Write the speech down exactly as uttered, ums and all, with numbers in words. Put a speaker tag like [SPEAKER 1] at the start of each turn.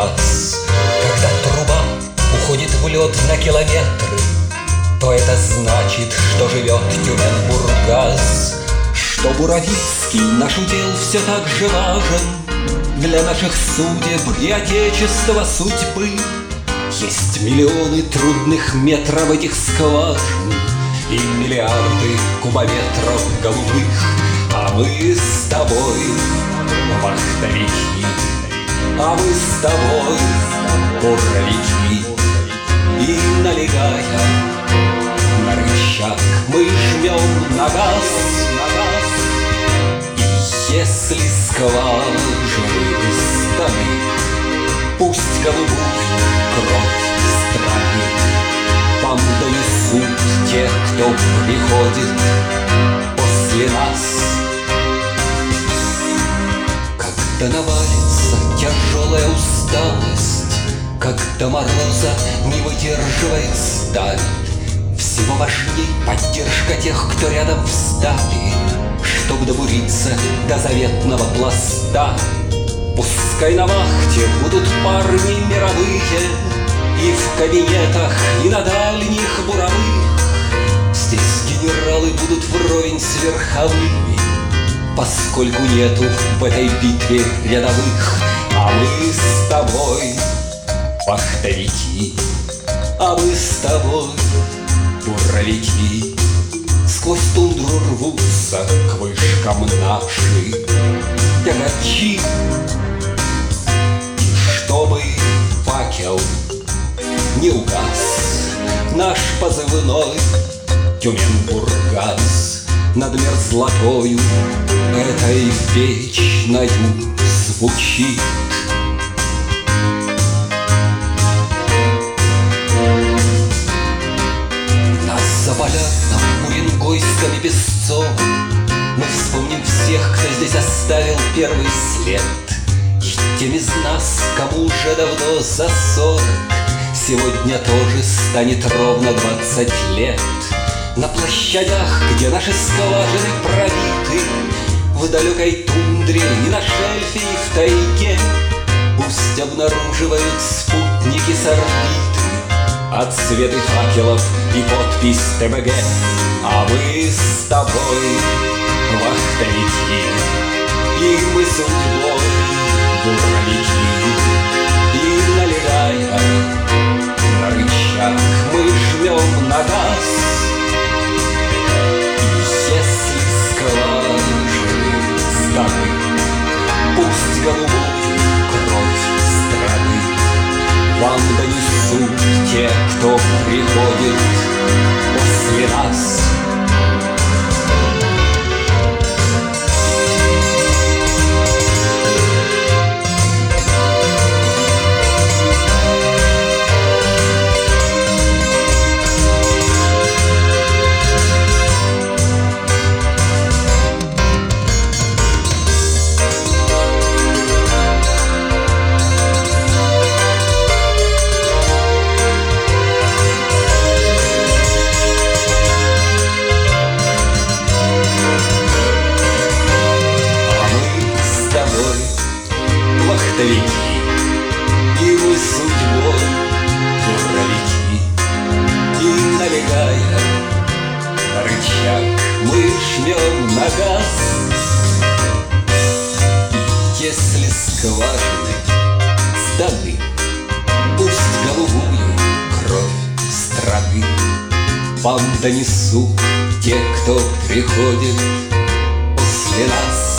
[SPEAKER 1] нас. Когда труба уходит в лед на километры, то это значит, что живет Тюменбургаз, что Буровицкий наш удел все так же важен для наших судеб и отечества судьбы. Есть миллионы трудных метров этих скважин и миллиарды кубометров голубых, а мы с тобой вахтовики, а мы с тобой буровики. И налегая на рычаг, мы жмем на газ, на газ. И если скважины стали, пусть голубую кровь страны вам донесут те, кто приходит после нас. Когда навалится тяжелая усталость, когда мороза не выдерживает сталь, всего важней поддержка тех, кто рядом встали, чтоб добуриться до заветного пласта. Пускай на вахте будут парни мировые, и в кабинетах, и на дальних буровых. Здесь генералы будут вровень с верховыми, поскольку нету в этой битве рядовых. А мы с тобой вахтовики, а мы с тобой буровики. Сквозь тундру рвутся к вышкам наши тягачи, чтобы факел не угас наш позывной Тюменбургаз над мерзлотою этой вечною звучит. Нас заполярным Уренгойском и Песцом мы вспомним всех, кто здесь оставил первый след. И тем из нас, кому уже давно за сорок, сегодня тоже станет ровно двадцать лет. На площадях, где наши скважины пробиты, в далекой тундре и на шельфе, и в тайге, пусть обнаруживают спутники с орбиты отсветы факелов и подпись ТБГ. А мы с тобой вахтовики, и мы судьбой буровики. И налегая на рычаг, мы жмем на газ. И если скважины стали, пусть голубую кровь страны вам донесут те, кто приходит после нас. И мы судьбой буровики. И налегая на рычаг, мы жмем на газ. И если скважины сданы, пусть голубую кровь страны вам донесут те, кто приходит после нас.